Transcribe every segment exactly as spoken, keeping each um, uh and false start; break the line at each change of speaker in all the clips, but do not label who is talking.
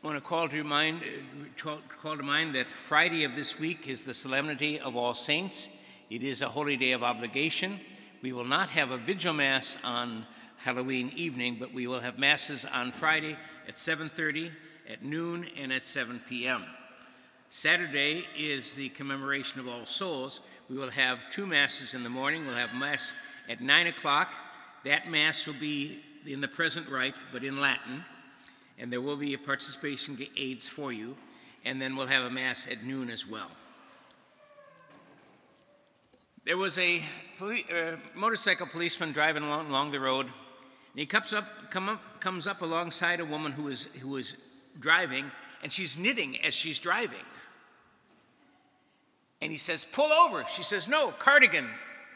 I want to call to mind, uh, call to mind that Friday of this week is the Solemnity of All Saints. It is a holy day of obligation. We will not have a vigil mass on Halloween evening, but we will have masses on Friday at seven thirty, at noon, and at seven p.m. Saturday is the commemoration of All Souls. We will have two masses in the morning. We'll have mass at nine o'clock. That mass will be in the present rite, but in Latin. And there will be a participation aids for you. And then we'll have a mass at noon as well. There was a poli- uh, motorcycle policeman driving along, along the road, and he comes up, come up, comes up alongside a woman who is, who is driving, and she's knitting as she's driving. And he says, "Pull over." She says, "No, cardigan."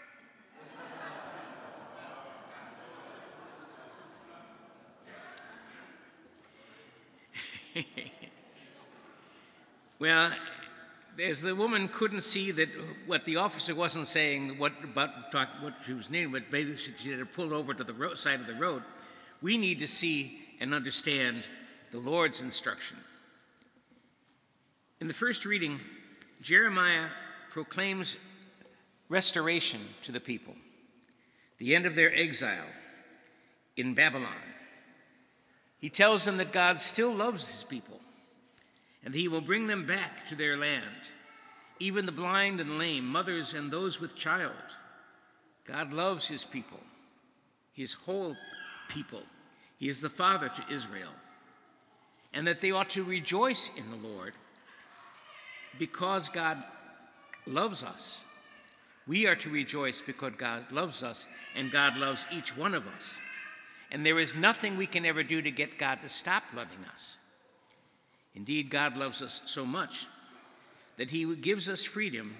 Well, as the woman couldn't see that what the officer wasn't saying, what about talk, what she was needing, but basically she had pulled over to the road, side of the road, we need to see and understand the Lord's instruction. In the first reading, Jeremiah proclaims restoration to the people, the end of their exile in Babylon. He tells them that God still loves his people, and that he will bring them back to their land, even the blind and lame, mothers and those with child. God loves his people, his whole people. He is the Father to Israel, and that they ought to rejoice in the Lord because God loves us. We are to rejoice because God loves us, and God loves each one of us. And there is nothing we can ever do to get God to stop loving us. Indeed, God loves us so much that he gives us freedom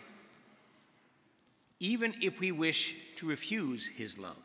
even if we wish to refuse his love.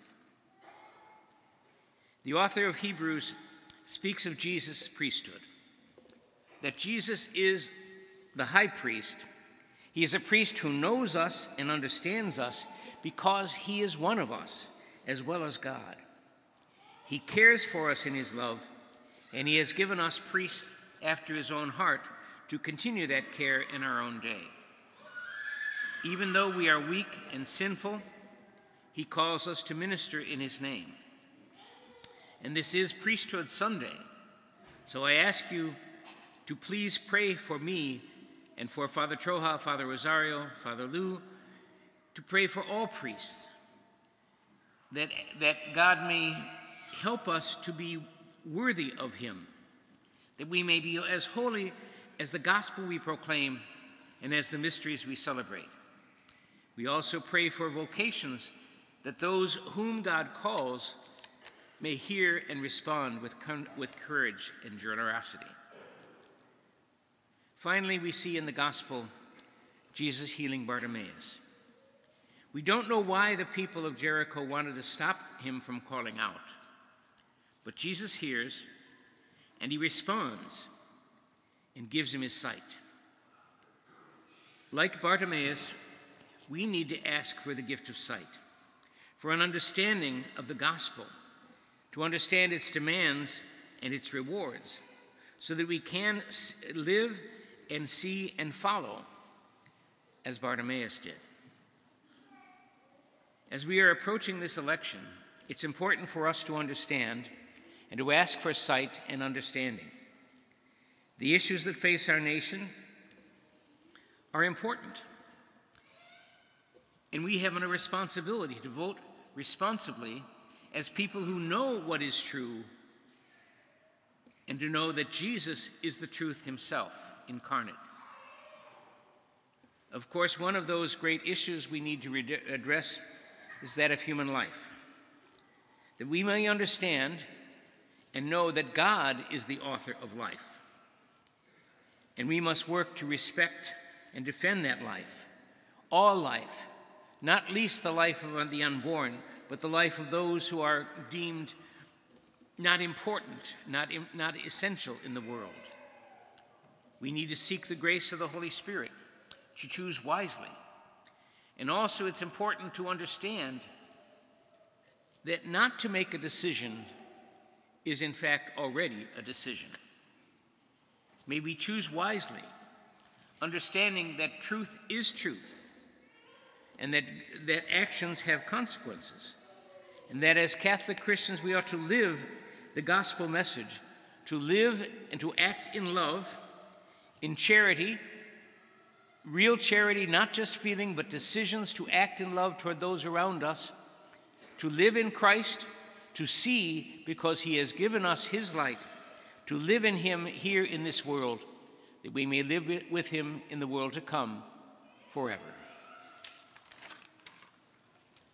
The author of Hebrews speaks of Jesus' priesthood, that Jesus is the high priest. He is a priest who knows us and understands us because he is one of us as well as God. He cares for us in his love, and he has given us priests after his own heart to continue that care in our own day. Even though we are weak and sinful, he calls us to minister in his name. And this is Priesthood Sunday, so I ask you to please pray for me and for Father Troja, Father Rosario, Father Lou, to pray for all priests, that, that God may help us to be worthy of him, that we may be as holy as the gospel we proclaim and as the mysteries we celebrate. We also pray for vocations, that those whom God calls may hear and respond with, with courage and generosity. Finally, we see in the gospel Jesus healing Bartimaeus. We don't know why the people of Jericho wanted to stop him from calling out, but Jesus hears, and he responds and gives him his sight. Like Bartimaeus, we need to ask for the gift of sight, for an understanding of the gospel, to understand its demands and its rewards, so that we can live and see and follow as Bartimaeus did. As we are approaching this election, it's important for us to understand and to ask for sight and understanding. The issues that face our nation are important, and we have a responsibility to vote responsibly as people who know what is true and to know that Jesus is the truth himself incarnate. Of course, one of those great issues we need to re- address is that of human life, that we may understand and know that God is the author of life. And we must work to respect and defend that life, all life, not least the life of the unborn, but the life of those who are deemed not important, not, not essential in the world. We need to seek the grace of the Holy Spirit to choose wisely. And also it's important to understand that not to make a decision is in fact already a decision. May we choose wisely, understanding that truth is truth, and that, that actions have consequences, and that as Catholic Christians we ought to live the gospel message, to live and to act in love, in charity, real charity, not just feeling, but decisions to act in love toward those around us, to live in Christ, to see because he has given us his light, to live in him here in this world, that we may live with him in the world to come forever.